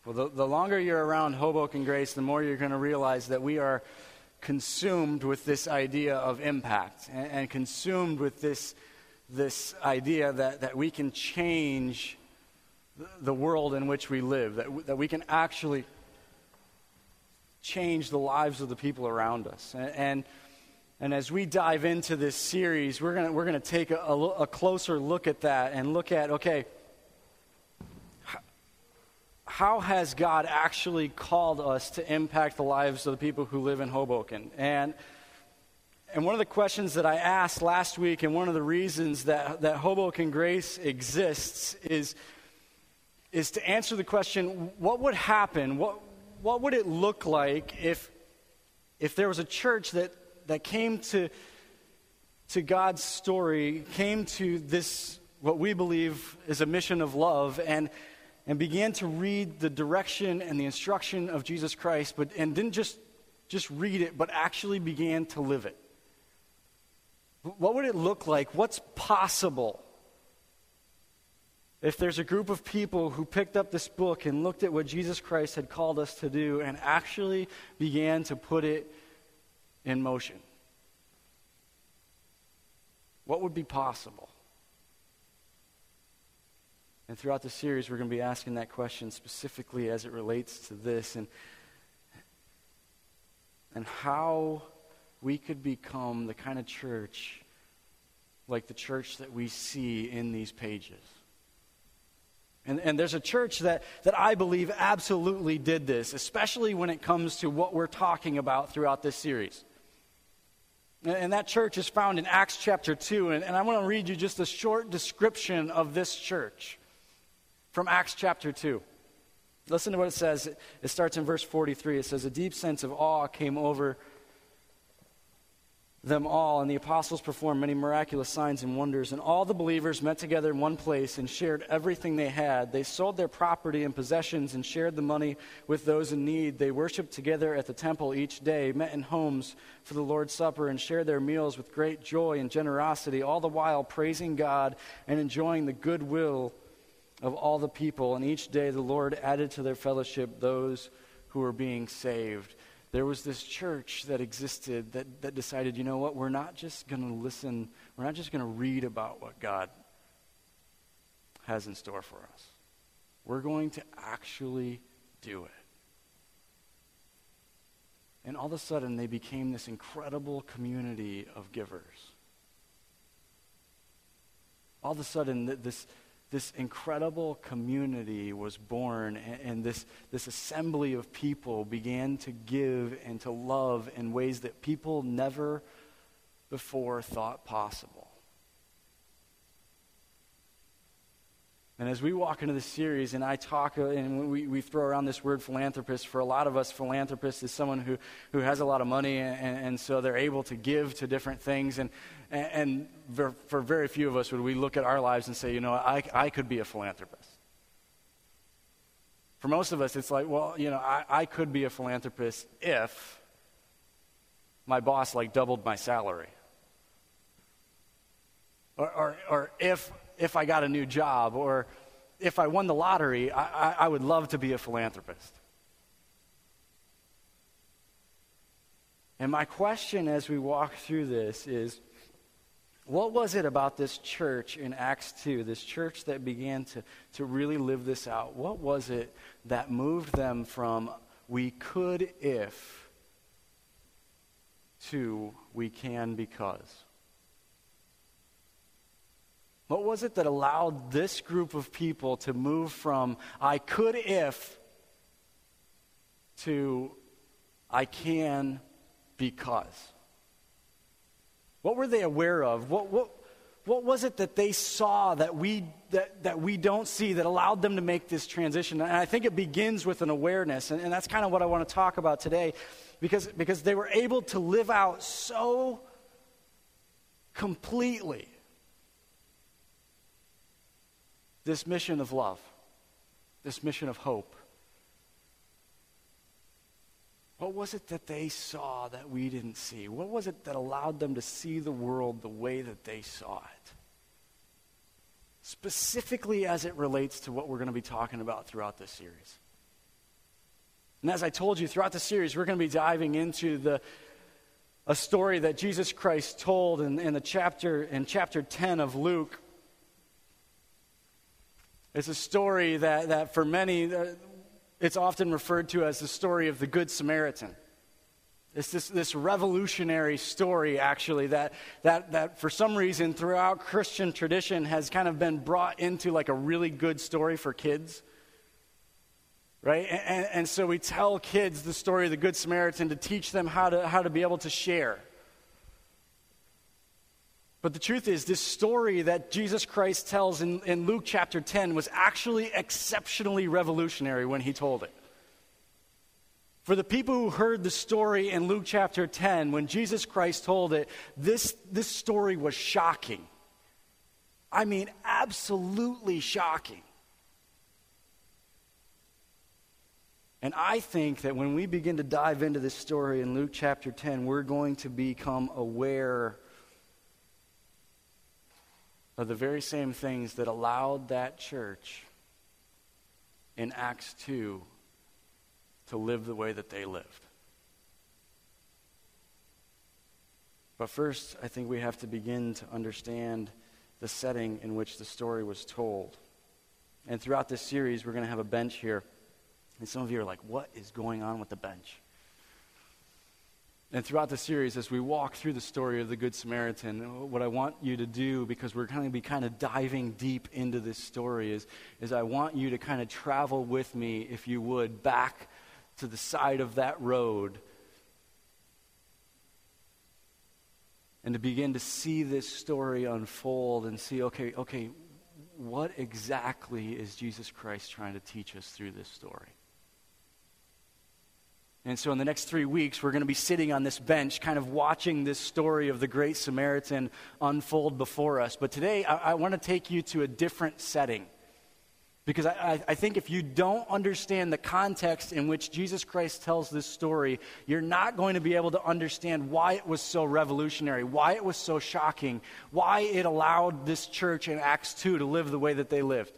Well, the longer you're around Hoboken Grace, the more you're going to realize that we are consumed with this idea of impact and consumed with this idea that we can change the world in which we live, that we can actually change the lives of the people around us. And as we dive into this series, we're going to take a closer look at that and look at, okay, how has God actually called us to impact the lives of the people who live in Hoboken? And one of the questions that I asked last week, and one of the reasons that Hoboken Grace exists is to answer the question, what would happen? What would it look like if there was a church that came to God's story, came to this, what we believe is a mission of love, and began to read the direction and the instruction of Jesus Christ, and didn't just read it, but actually began to live it? What would it look like? What's possible if there's a group of people who picked up this book and looked at what Jesus Christ had called us to do and actually began to put it in motion? What would be possible? And throughout the series, we're going to be asking that question specifically as it relates to this and how we could become the kind of church like the church that we see in these pages. And there's a church that I believe absolutely did this, especially when it comes to what we're talking about throughout this series. And that church is found in Acts chapter 2, and I want to read you just a short description of this church from Acts chapter 2. Listen to what it says. It starts in verse 43. It says, "A deep sense of awe came over them all, and the apostles performed many miraculous signs and wonders. And all the believers met together in one place and shared everything they had. They sold their property and possessions and shared the money with those in need. They worshiped together at the temple each day, met in homes for the Lord's Supper, and shared their meals with great joy and generosity, all the while praising God and enjoying the goodwill of all the people. And each day the Lord added to their fellowship those who were being saved." There was this church that existed that decided, you know what, we're not just going to listen, we're not just going to read about what God has in store for us. We're going to actually do it. And all of a sudden, they became this incredible community of givers. All of a sudden, this incredible community was born, and this assembly of people began to give and to love in ways that people never before thought possible. And as we walk into this series, and I talk, and we throw around this word philanthropist, for a lot of us, philanthropist is someone who has a lot of money, and so they're able to give to different things. And for very few of us would we look at our lives and say, you know, I could be a philanthropist. For most of us, it's like, well, you know, I could be a philanthropist if my boss doubled my salary, or if I got a new job, or if I won the lottery, I would love to be a philanthropist. And my question as we walk through this is, what was it about this church in Acts 2, this church that began to really live this out? What was it that moved them from we could if to we can because? What was it that allowed this group of people to move from I could if to I can because? What were they aware of? What was it that they saw that we don't see that allowed them to make this transition? And I think it begins with an awareness, and that's kind of what I want to talk about today, because they were able to live out so completely this mission of love, this mission of hope. What was it that they saw that we didn't see? What was it that allowed them to see the world the way that they saw it? Specifically as it relates to what we're going to be talking about throughout this series. And as I told you, throughout the series, we're going to be diving into a story that Jesus Christ told in chapter 10 of Luke. It's a story that for many, it's often referred to as the story of the Good Samaritan. It's this revolutionary story, actually, that for some reason throughout Christian tradition has kind of been brought into like a really good story for kids. Right? And so we tell kids the story of the Good Samaritan to teach them how to be able to share. But the truth is, this story that Jesus Christ tells in Luke chapter 10 was actually exceptionally revolutionary when he told it. For the people who heard the story in Luke chapter 10, when Jesus Christ told it, this story was shocking. I mean, absolutely shocking. And I think that when we begin to dive into this story in Luke chapter 10, we're going to become aware of the very same things that allowed that church in Acts 2 to live the way that they lived. But first, I think we have to begin to understand the setting in which the story was told. And throughout this series, we're going to have a bench here. And some of you are like, what is going on with the bench? And throughout the series, as we walk through the story of the Good Samaritan, what I want you to do, because we're going to be kind of diving deep into this story, is I want you to kind of travel with me, if you would, back to the side of that road and to begin to see this story unfold and see, okay, what exactly is Jesus Christ trying to teach us through this story? And so in the next 3 weeks, we're going to be sitting on this bench kind of watching this story of the Great Samaritan unfold before us. But today, I want to take you to a different setting. Because I think if you don't understand the context in which Jesus Christ tells this story, you're not going to be able to understand why it was so revolutionary, why it was so shocking, why it allowed this church in Acts 2 to live the way that they lived.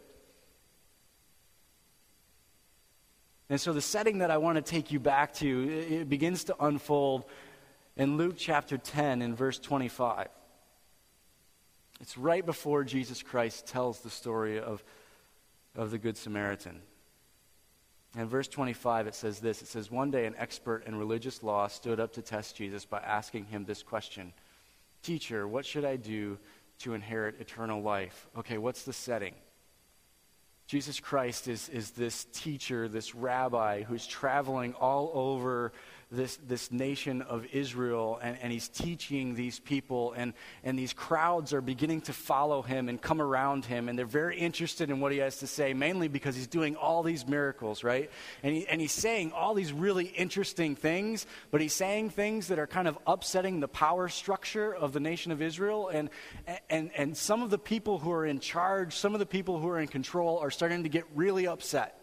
And so the setting that I want to take you back to, it begins to unfold in Luke chapter 10 in verse 25. It's right before Jesus Christ tells the story of the Good Samaritan. In verse 25 it says this, it says, one day an expert in religious law stood up to test Jesus by asking him this question, "Teacher, what should I do to inherit eternal life?" Okay, what's the setting? Jesus Christ is this teacher, this rabbi who's traveling all over this nation of Israel, and he's teaching these people, and these crowds are beginning to follow him and come around him, and they're very interested in what he has to say, mainly because he's doing all these miracles, right? And he's saying all these really interesting things, but he's saying things that are kind of upsetting the power structure of the nation of Israel, and some of the people who are in charge, some of the people who are in control are starting to get really upset.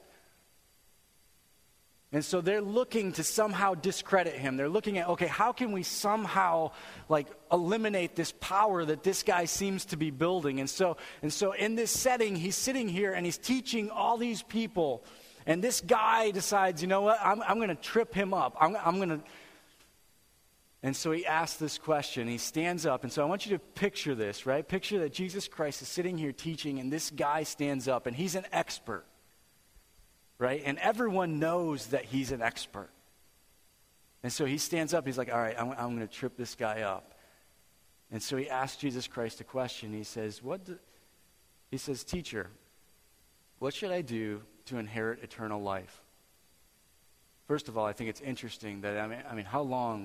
And so they're looking to somehow discredit him. They're looking at, okay, how can we somehow eliminate this power that this guy seems to be building? And so in this setting, he's sitting here and he's teaching all these people. And this guy decides, you know what, I'm going to trip him up. I'm going to. And so he asks this question. He stands up. And so I want you to picture this, right? Picture that Jesus Christ is sitting here teaching, and this guy stands up, and he's an expert. Right? And everyone knows that he's an expert. And so he stands up. He's like, all right, I'm going to trip this guy up. And so he asks Jesus Christ a question. He says, "Teacher, what should I do to inherit eternal life?" First of all, I think it's interesting that, I mean, how long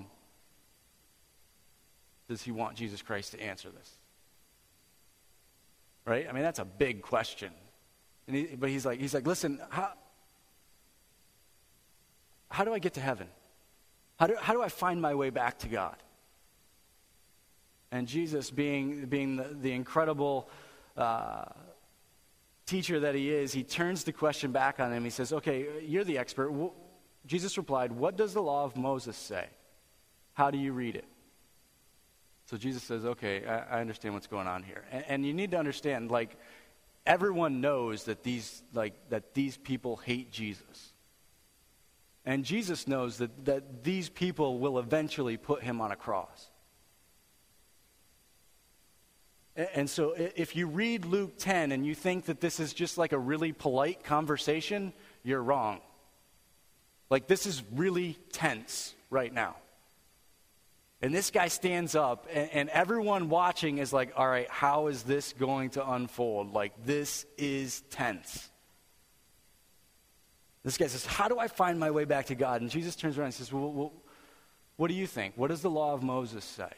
does he want Jesus Christ to answer this? Right? I mean, that's a big question. But he's like, listen, how do I get to heaven? How do I find my way back to God? And Jesus, being the incredible teacher that he is, he turns the question back on him. He says, okay, you're the expert. Jesus replied, "What does the law of Moses say? How do you read it?" So Jesus says, okay, I understand what's going on here. And you need to understand, everyone knows that these people hate Jesus. And Jesus knows that these people will eventually put him on a cross. And so if you read Luke 10 and you think that this is just like a really polite conversation, you're wrong. Like, this is really tense right now. And this guy stands up, and everyone watching is like, all right, how is this going to unfold? Like, this is tense. This guy says, how do I find my way back to God? And Jesus turns around and says, well, what do you think? What does the law of Moses say?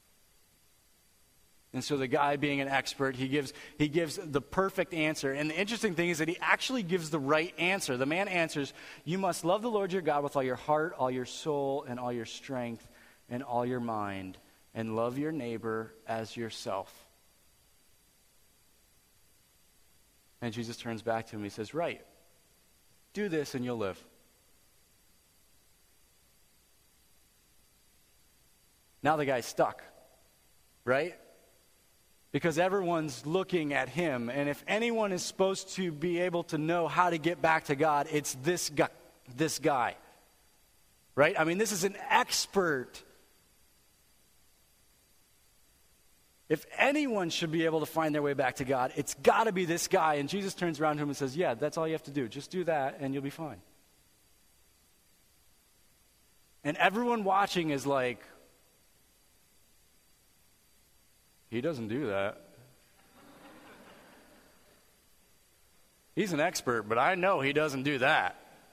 And so the guy, being an expert, he gives the perfect answer. And the interesting thing is that he actually gives the right answer. The man answers, you must love the Lord your God with all your heart, all your soul, and all your strength, and all your mind, and love your neighbor as yourself. And Jesus turns back to him. He says, right, do this and you'll live. Now the guy's stuck, right? Because everyone's looking at him, and if anyone is supposed to be able to know how to get back to God, it's this guy. Right? I mean, this is an expert. If anyone should be able to find their way back to God, it's got to be this guy. And Jesus turns around to him and says, yeah, that's all you have to do. Just do that, and you'll be fine. And everyone watching is like, he doesn't do that. He's an expert, but I know he doesn't do that.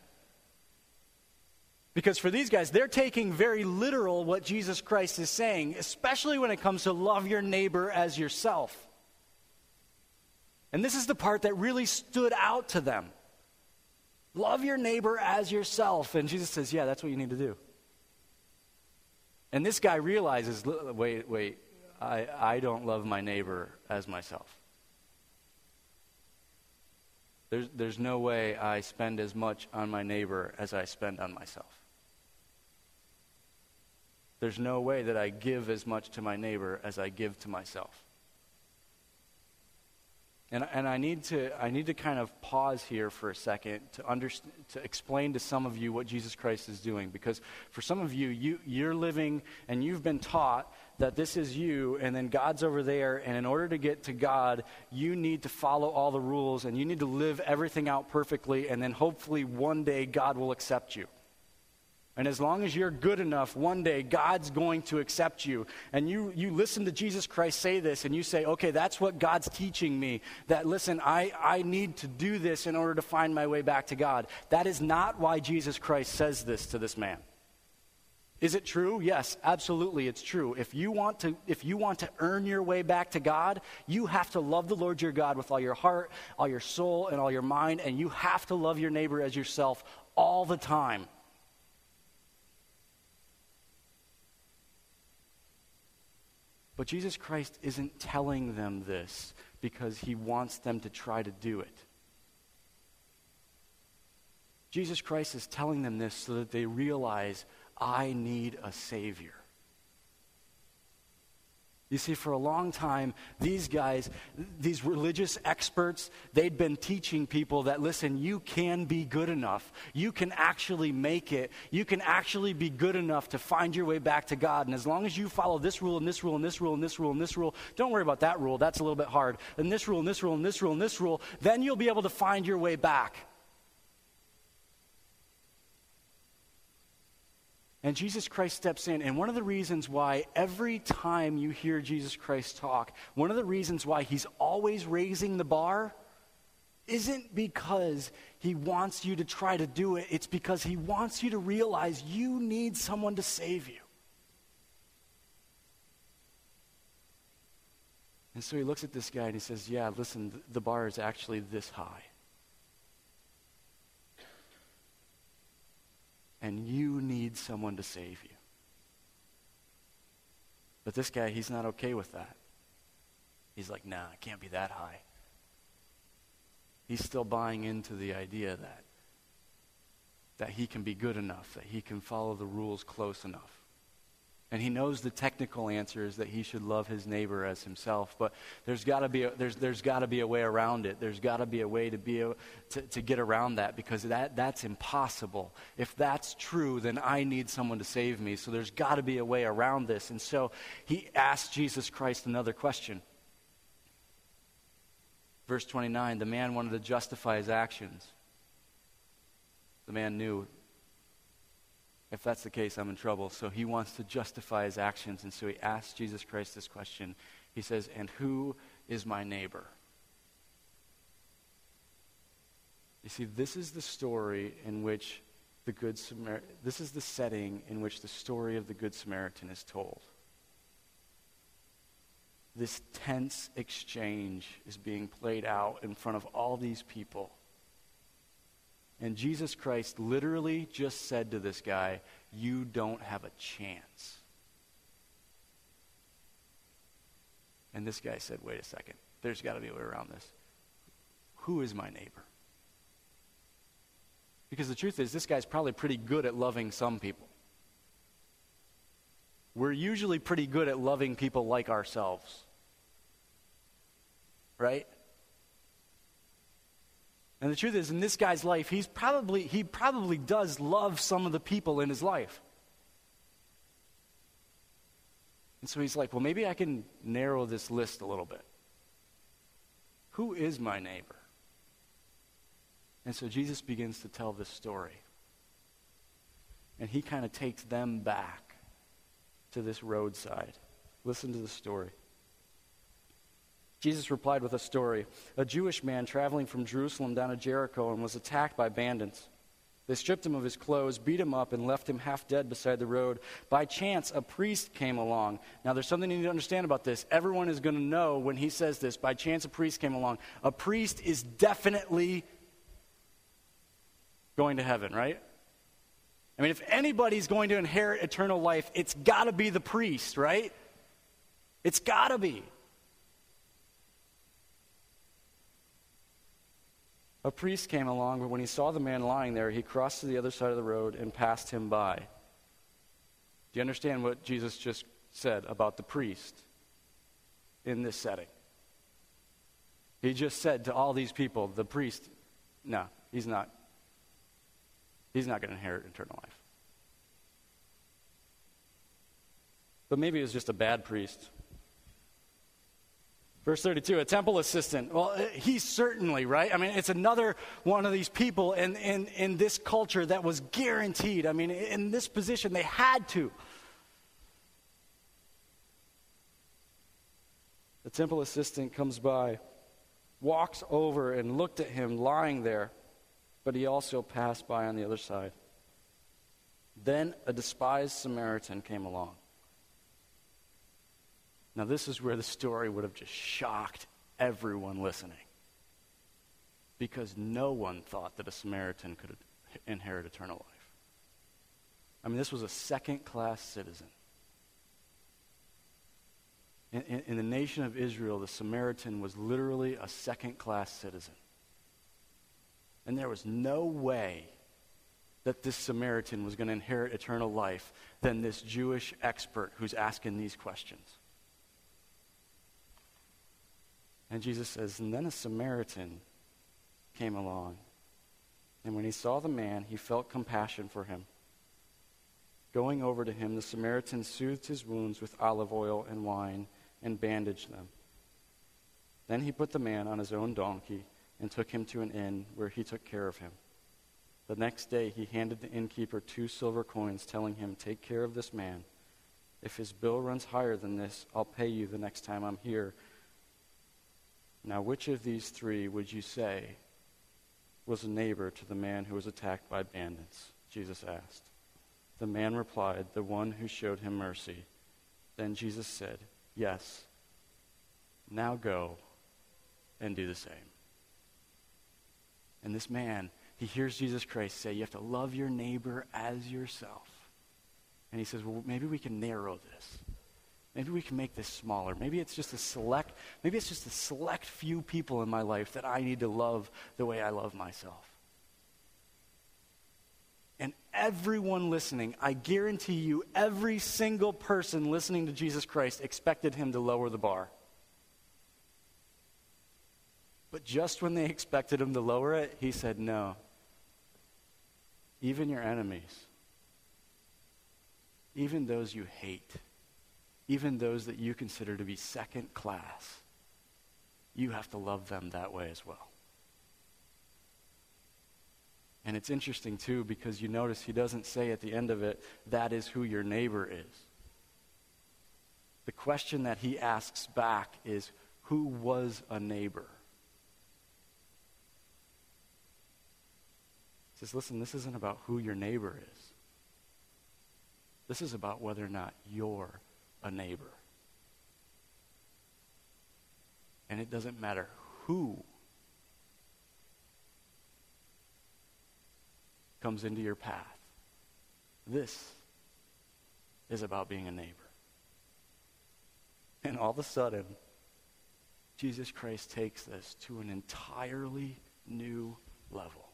Because for these guys, they're taking very literal what Jesus Christ is saying, especially when it comes to love your neighbor as yourself. And this is the part that really stood out to them. Love your neighbor as yourself. And Jesus says, yeah, that's what you need to do. And this guy realizes, wait, I don't love my neighbor as myself. There's no way I spend as much on my neighbor as I spend on myself. There's no way that I give as much to my neighbor as I give to myself. And I need to kind of pause here for a second to explain to some of you what Jesus Christ is doing. Because for some of you, you're living and you've been taught that this is you and then God's over there, and in order to get to God, you need to follow all the rules and you need to live everything out perfectly, and then hopefully one day God will accept you. And as long as you're good enough, one day God's going to accept you. And you listen to Jesus Christ say this, and you say, okay, that's what God's teaching me. That, listen, I need to do this in order to find my way back to God. That is not why Jesus Christ says this to this man. Is it true? Yes, absolutely, it's true. If you want to earn your way back to God, you have to love the Lord your God with all your heart, all your soul, and all your mind, and you have to love your neighbor as yourself all the time. But Jesus Christ isn't telling them this because he wants them to try to do it. Jesus Christ is telling them this so that they realize, I need a Savior. You see, for a long time, these guys, these religious experts, they'd been teaching people that, listen, you can be good enough. You can actually make it. You can actually be good enough to find your way back to God. And as long as you follow this rule and this rule and this rule and this rule and this rule, don't worry about that rule. That's a little bit hard. And this rule and this rule and this rule and this rule, then you'll be able to find your way back. And Jesus Christ steps in, and one of the reasons why every time you hear Jesus Christ talk, one of the reasons why he's always raising the bar isn't because he wants you to try to do it. It's because he wants you to realize you need someone to save you. And so he looks at this guy and he says, yeah, listen, the bar is actually this high. And you need someone to save you. But this guy, he's not okay with that. He's like, nah, it can't be that high. He's still buying into the idea that he can be good enough, that he can follow the rules close enough. And he knows the technical answer is that he should love his neighbor as himself, but there's got to be a way around it. There's got to be a way to be able to get around that, because that's impossible. If that's true, then I need someone to save me. So there's got to be a way around this. And so he asked Jesus Christ another question. Verse 29, the man wanted to justify his actions. The man knew, if that's the case, I'm in trouble. So he wants to justify his actions. And so he asks Jesus Christ this question. He says, and who is my neighbor? You see, this is the story in which this is the setting in which the story of the Good Samaritan is told. This tense exchange is being played out in front of all these people. And Jesus Christ literally just said to this guy, you don't have a chance. And this guy said, wait a second, there's got to be a way around this. Who is my neighbor? Because the truth is, this guy's probably pretty good at loving some people. We're usually pretty good at loving people like ourselves. Right? And the truth is, in this guy's life, he probably does love some of the people in his life. And so he's like, well, maybe I can narrow this list a little bit. Who is my neighbor? And so Jesus begins to tell this story. And he kind of takes them back to this roadside. Listen to the story. Jesus replied with a story. A Jewish man traveling from Jerusalem down to Jericho and was attacked by bandits. They stripped him of his clothes, beat him up, and left him half dead beside the road. By chance, a priest came along. Now, there's something you need to understand about this. Everyone is going to know when he says this. By chance, a priest came along. A priest is definitely going to heaven, right? I mean, if anybody's going to inherit eternal life, it's got to be the priest, right? It's got to be. A priest came along, but when he saw the man lying there, he crossed to the other side of the road and passed him by. Do you understand what Jesus just said about the priest in this setting? He just said to all these people, the priest, no, he's not. He's not going to inherit eternal life. But maybe it was just a bad priest. Verse 32, a temple assistant. Well, he's certainly, right? I mean, it's another one of these people in this culture that was guaranteed. I mean, in this position, they had to. The temple assistant comes by, walks over and looked at him lying there, but he also passed by on the other side. Then a despised Samaritan came along. Now, this is where the story would have just shocked everyone listening, because no one thought that a Samaritan could inherit eternal life. I mean, this was a second-class citizen. In the nation of Israel, the Samaritan was literally a second-class citizen. And there was no way that this Samaritan was going to inherit eternal life than this Jewish expert who's asking these questions. And Jesus says, and then a Samaritan came along. And when he saw the man, he felt compassion for him. Going over to him, the Samaritan soothed his wounds with olive oil and wine and bandaged them. Then he put the man on his own donkey and took him to an inn where he took care of him. The next day he handed the innkeeper 2 silver coins, telling him, take care of this man. If his bill runs higher than this, I'll pay you the next time I'm here. Now, which of these 3 would you say was a neighbor to the man who was attacked by bandits? Jesus asked. The man replied, the one who showed him mercy. Then Jesus said, yes, now go and do the same. And this man, he hears Jesus Christ say, you have to love your neighbor as yourself. And he says, well, maybe we can narrow this. Maybe we can make this smaller. Maybe it's just a select few people in my life that I need to love the way I love myself. And everyone listening, I guarantee you, every single person listening to Jesus Christ expected him to lower the bar. But just when they expected him to lower it, he said, no. Even your enemies, even those you hate, even those that you consider to be second class, you have to love them that way as well. And it's interesting, too, because you notice he doesn't say at the end of it, that is who your neighbor is. The question that he asks back is, who was a neighbor? He says, listen, this isn't about who your neighbor is. This is about whether or not you're a neighbor. And it doesn't matter who comes into your path. This is about being a neighbor. And all of a sudden, Jesus Christ takes this to an entirely new level.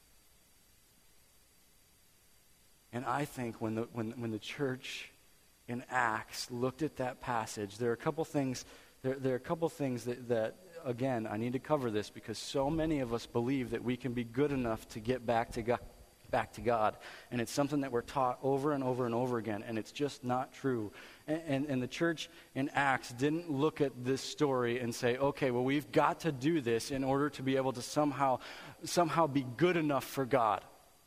And I think when the church in Acts looked at that passage, there are a couple things. There are a couple things that again, I need to cover this because so many of us believe that we can be good enough to get back to God. And it's something that we're taught over and over and over again, and it's just not true. And the church in Acts didn't look at this story and say, okay, well, we've got to do this in order to be able to somehow be good enough for God.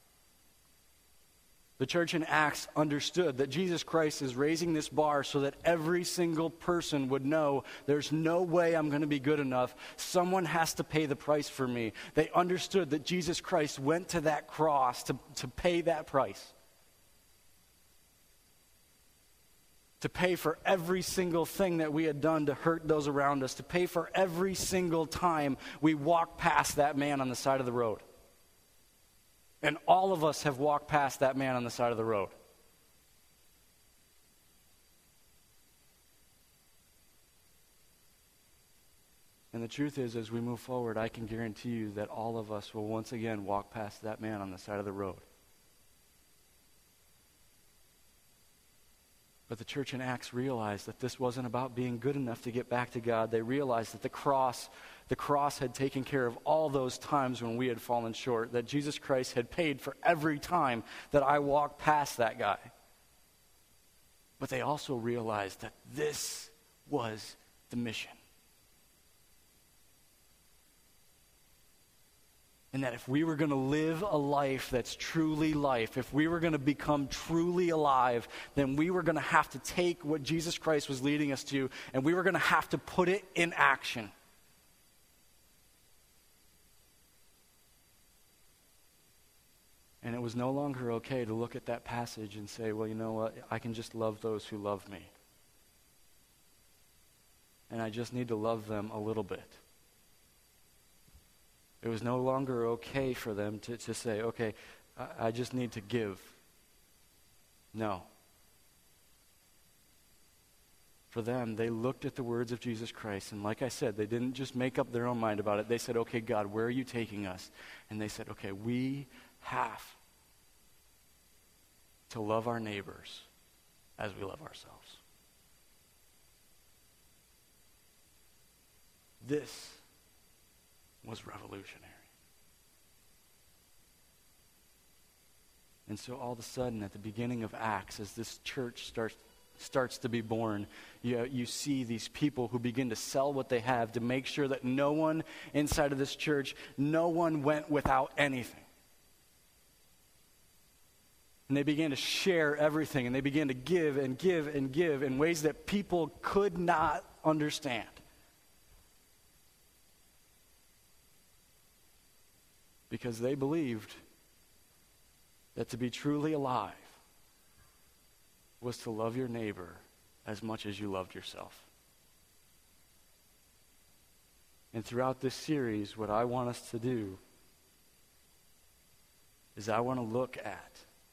The church in Acts understood that Jesus Christ is raising this bar so that every single person would know there's no way I'm going to be good enough. Someone has to pay the price for me. They understood that Jesus Christ went to that cross to pay that price. To pay for every single thing that we had done to hurt those around us. To pay for every single time we walked past that man on the side of the road. And all of us have walked past that man on the side of the road. And the truth is, as we move forward, I can guarantee you that all of us will once again walk past that man on the side of the road. But the church in Acts realized that this wasn't about being good enough to get back to God. They realized that the cross had taken care of all those times when we had fallen short, that Jesus Christ had paid for every time that I walked past that guy. But they also realized that this was the mission. And that if we were going to live a life that's truly life, if we were going to become truly alive, then we were going to have to take what Jesus Christ was leading us to, and we were going to have to put it in action. And it was no longer okay to look at that passage and say, well, you know what, I can just love those who love me. And I just need to love them a little bit. It was no longer okay for them to say, okay, I just need to give. No. For them, they looked at the words of Jesus Christ, and like I said, they didn't just make up their own mind about it. They said, okay, God, where are you taking us? And they said, okay, we have to love our neighbors as we love ourselves. This was revolutionary. And so all of a sudden, at the beginning of Acts, as this church starts to be born, you see these people who begin to sell what they have to make sure that no one inside of this church, no one went without anything. And they began to share everything, and they began to give and give and give in ways that people could not understand. Because they believed that to be truly alive was to love your neighbor as much as you loved yourself. And throughout this series, what I want us to do is I want to look at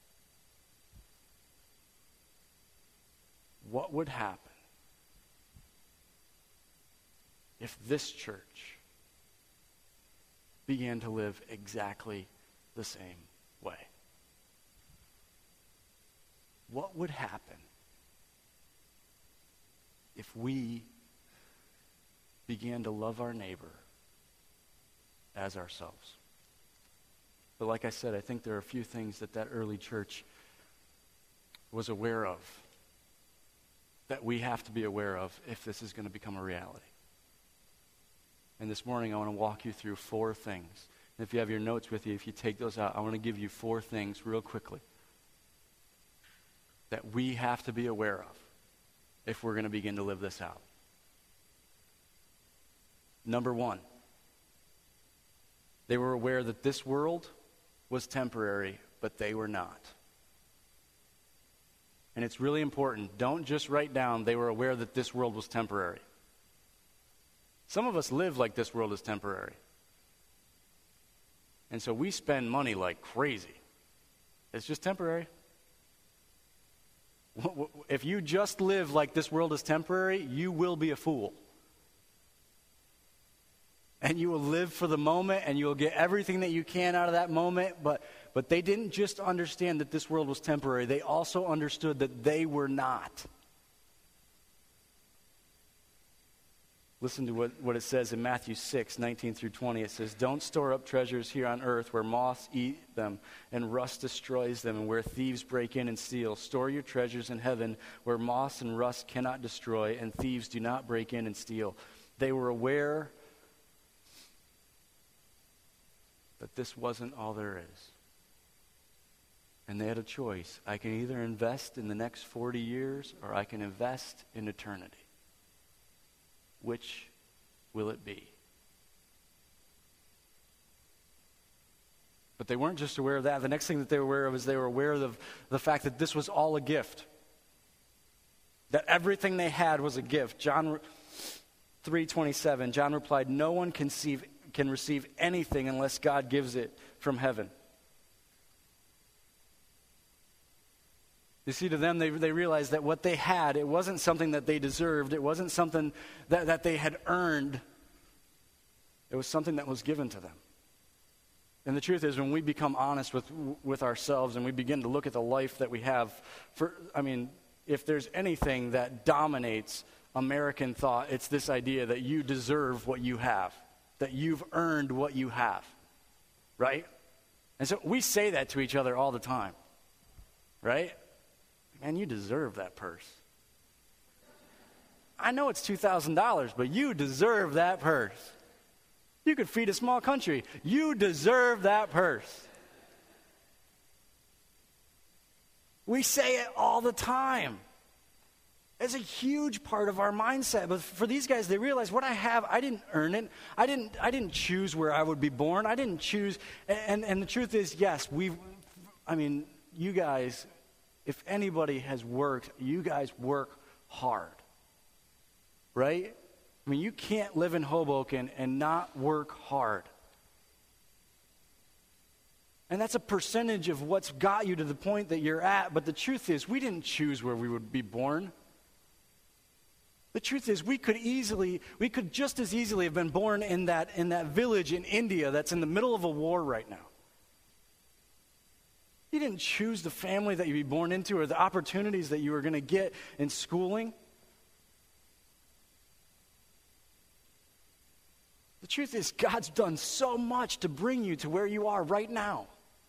what would happen if this church began to live exactly the same way. what would happen if we began to love our neighbor as ourselves? But like I said, I think there are a few things that early church was aware of that we have to be aware of if this is going to become a reality. And this morning I want to walk you through 4 things. And if you have your notes with you, if you take those out, I want to give you 4 things real quickly that we have to be aware of if we're going to begin to live this out. Number 1, they were aware that this world was temporary, but they were not. And it's really important. Don't just write down they were aware that this world was temporary. Some of us live like this world is temporary. And so we spend money like crazy. It's just temporary. If you just live like this world is temporary, you will be a fool. And you will live for the moment, and you will get everything that you can out of that moment. But they didn't just understand that this world was temporary. They also understood that they were not. Listen to what it says in Matthew 6, 19 through 20. It says, "Don't store up treasures here on earth where moths eat them and rust destroys them and where thieves break in and steal. Store your treasures in heaven where moths and rust cannot destroy and thieves do not break in and steal." They were aware that this wasn't all there is. And they had a choice. I can either invest in the next 40 years or I can invest in eternity. Which will it be? But they weren't just aware of that. The next thing that they were aware of is they were aware of the fact that this was all a gift. That everything they had was a gift. John 3:27, John replied, "No one can receive anything unless God gives it from heaven." You see, to them, they realized that what they had, it wasn't something that they deserved. It wasn't something that they had earned. It was something that was given to them. And the truth is, when we become honest with ourselves and we begin to look at the life that we have, if there's anything that dominates American thought, it's this idea that you deserve what you have, that you've earned what you have, right? And so we say that to each other all the time, right? Man, you deserve that purse. I know it's $2,000, but you deserve that purse. You could feed a small country. You deserve that purse. We say it all the time. It's a huge part of our mindset. But for these guys, they realize what I have, I didn't earn it. I didn't choose where I would be born. I didn't choose. And the truth is, yes, you guys, if anybody has worked, you guys work hard, right? I mean, you can't live in Hoboken and not work hard. And that's a percentage of what's got you to the point that you're at. But the truth is, we didn't choose where we would be born. The truth is, we could just as easily have been born in that village in India that's in the middle of a war right now. You didn't choose the family that you'd be born into or the opportunities that you were going to get in schooling. The truth is, God's done so much to bring you to where you are right now.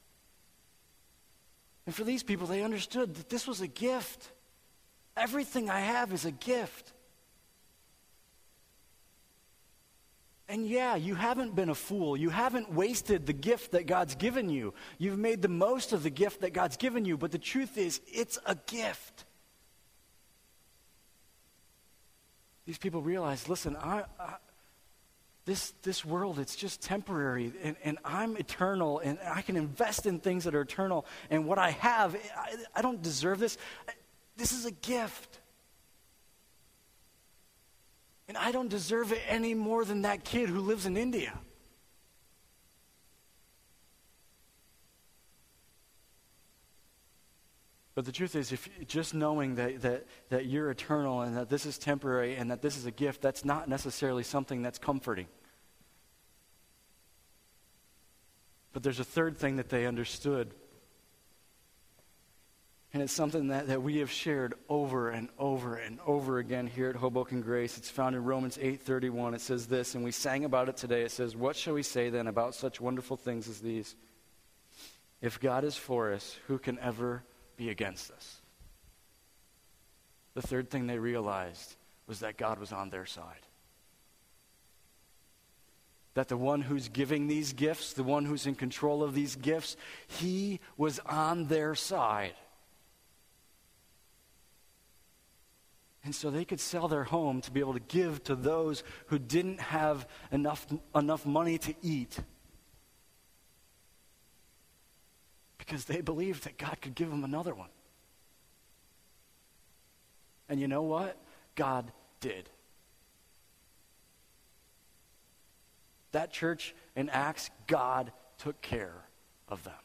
And for these people, they understood that this was a gift. Everything I have is a gift. And yeah, you haven't been a fool. You haven't wasted the gift that God's given you. You've made the most of the gift that God's given you. But the truth is, it's a gift. These people realize, listen, this world, it's just temporary. And I'm eternal. And I can invest in things that are eternal. And what I have, I don't deserve this. This is a gift. And I don't deserve it any more than that kid who lives in India. But the truth is, if just knowing that you're eternal and that this is temporary and that this is a gift, that's not necessarily something that's comforting. But there's a third thing that they understood. And it's something that we have shared over and over and over again here at Hoboken Grace. It's found in Romans 8:31. It says this, and we sang about it today. It says, "What shall we say then about such wonderful things as these? If God is for us, who can ever be against us?" The third thing they realized was that God was on their side. That the one who's giving these gifts, the one who's in control of these gifts, he was on their side. And so they could sell their home to be able to give to those who didn't have enough money to eat. Because they believed that God could give them another one. And you know what? God did. That church in Acts, God took care of them.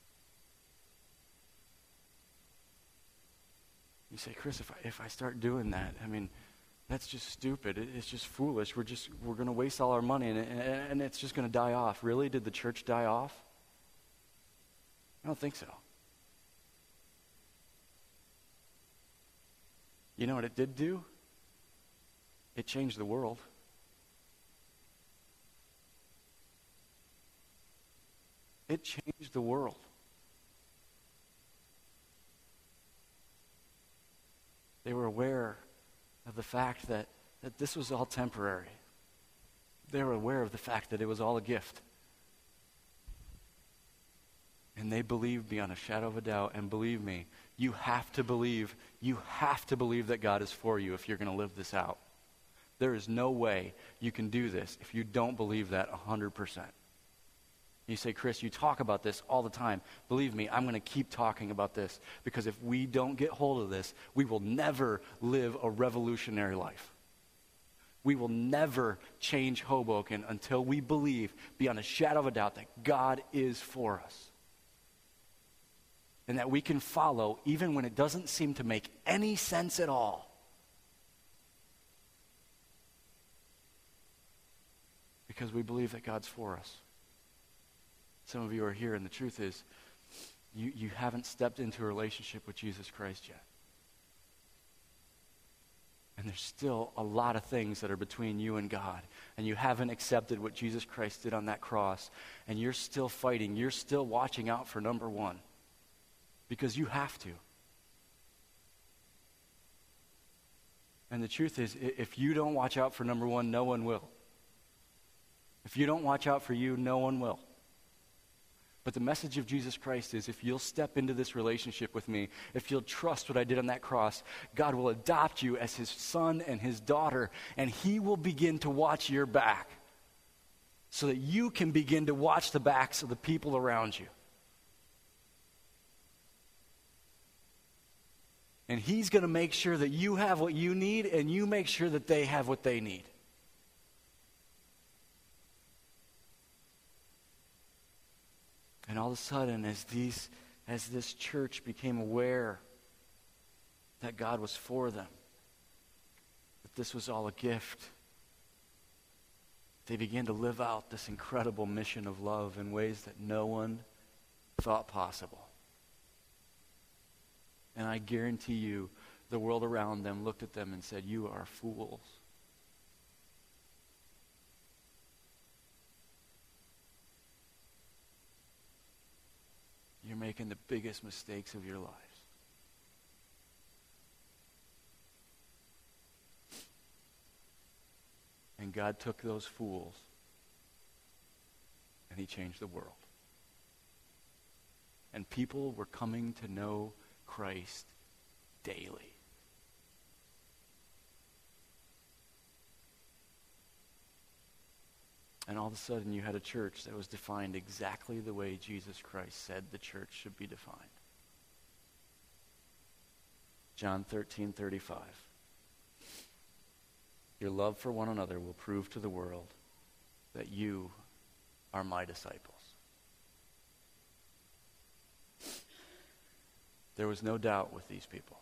You say, Chris, if I start doing that, I mean, that's just stupid. It's just foolish. We're going to waste all our money and it's just going to die off. Really? Did the church die off? I don't think so. You know what it did do? It changed the world. It changed the world. They were aware of the fact that this was all temporary. They were aware of the fact that it was all a gift. And they believed beyond a shadow of a doubt. And believe me, you have to believe that God is for you if you're going to live this out. There is no way you can do this if you don't believe that 100%. You say, Chris, you talk about this all the time. Believe me, I'm going to keep talking about this because if we don't get hold of this, we will never live a revolutionary life. We will never change Hoboken until we believe beyond a shadow of a doubt that God is for us. And that we can follow even when it doesn't seem to make any sense at all. Because we believe that God's for us. Some of you are here, and the truth is, you haven't stepped into a relationship with Jesus Christ yet. And there's still a lot of things that are between you and God. And you haven't accepted what Jesus Christ did on that cross. And you're still fighting. You're still watching out for number one. Because you have to. And the truth is, if you don't watch out for number one, no one will. If you don't watch out for you, no one will. But the message of Jesus Christ is if you'll step into this relationship with me, if you'll trust what I did on that cross, God will adopt you as his son and his daughter, and he will begin to watch your back so that you can begin to watch the backs of the people around you. And he's going to make sure that you have what you need, and you make sure that they have what they need. And all of a sudden, as this church became aware that God was for them, that this was all a gift, they began to live out this incredible mission of love in ways that no one thought possible. And I guarantee you, the world around them looked at them and said, "You are fools." You're making the biggest mistakes of your lives. And God took those fools and he changed the world. And people were coming to know Christ daily. And all of a sudden you had a church that was defined exactly the way Jesus Christ said the church should be defined. John 13:35. Your love for one another will prove to the world that you are my disciples. There was no doubt with these people.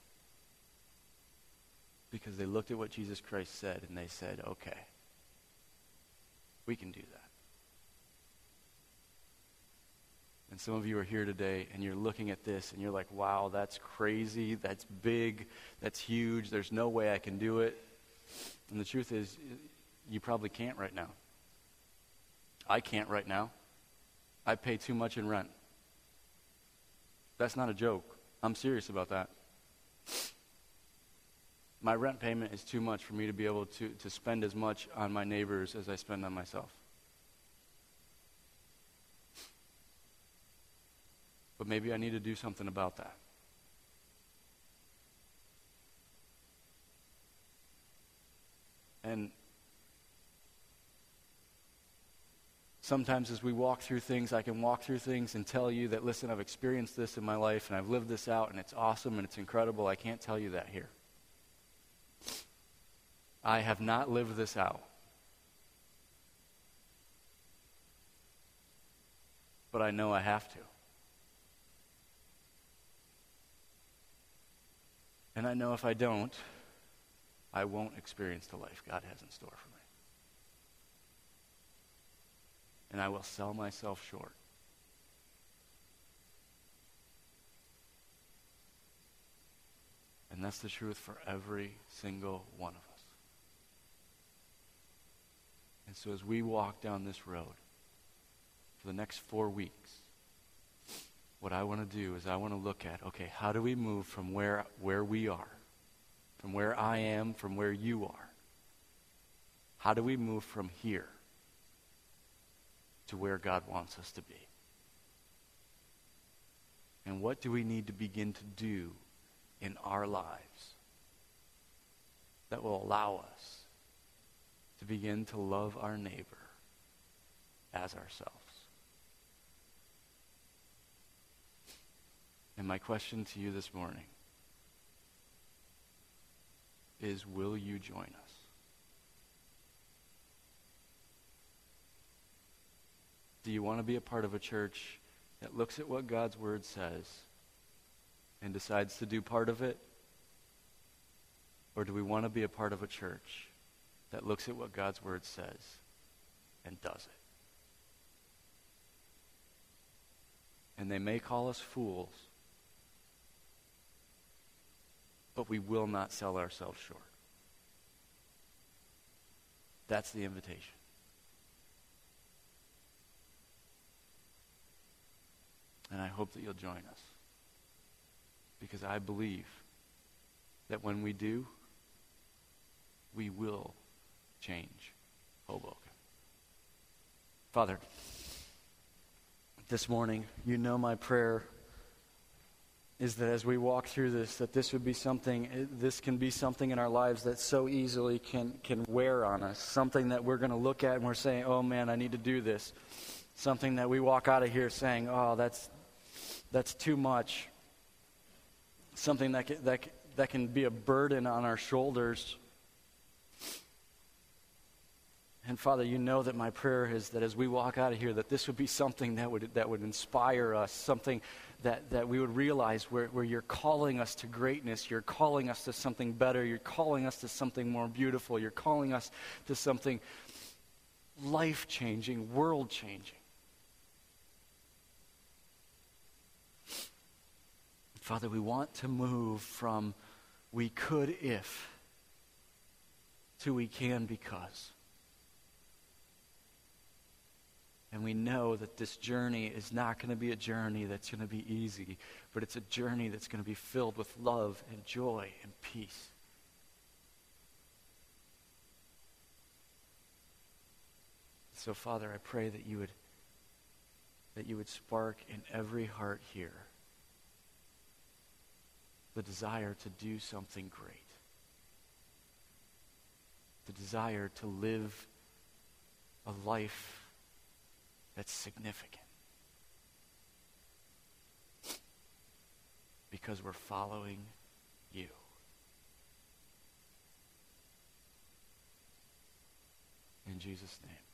Because they looked at what Jesus Christ said and they said, okay, we can do that. And some of you are here today and you're looking at this and you're like, wow, that's crazy, that's big, that's huge, there's no way I can do it. And the truth is, you probably can't right now. I can't right now. I pay too much in rent. That's not a joke. I'm serious about that. My rent payment is too much for me to be able to spend as much on my neighbors as I spend on myself. But maybe I need to do something about that. And sometimes as we walk through things, I can walk through things and tell you that, listen, I've experienced this in my life and I've lived this out and it's awesome and it's incredible. I can't tell you that here. I have not lived this out. But I know I have to. And I know if I don't, I won't experience the life God has in store for me. And I will sell myself short. And that's the truth for every single one of us. And so as we walk down this road for the next 4 weeks, what I want to do is I want to look at, okay, how do we move from where we are, from where I am, from where you are? How do we move from here to where God wants us to be? And what do we need to begin to do in our lives that will allow us to begin to love our neighbor as ourselves? And my question to you this morning is, will you join us? Do you want to be a part of a church that looks at what God's word says and decides to do part of it? Or do we want to be a part of a church that looks at what God's word says and does it? And they may call us fools, but we will not sell ourselves short. That's the invitation. And I hope that you'll join us. Because I believe that when we do, we will change Hoboken. Father, this morning, you know my prayer is that as we walk through this, that this would be something, this can be something in our lives that so easily can wear on us. Something that we're going to look at and we're saying, oh man, I need to do this. Something that we walk out of here saying, oh, that's too much. Something that can be a burden on our shoulders. And Father, you know that my prayer is that as we walk out of here, that this would be something that would inspire us, something that we would realize where you're calling us to greatness, you're calling us to something better, you're calling us to something more beautiful, you're calling us to something life-changing, world-changing. Father, we want to move from we could if to we can because. And we know that this journey is not going to be a journey that's going to be easy, but it's a journey that's going to be filled with love and joy and peace. So, Father, I pray that you would spark in every heart here the desire to do something great, the desire to live a life that's significant because we're following you. In Jesus' name.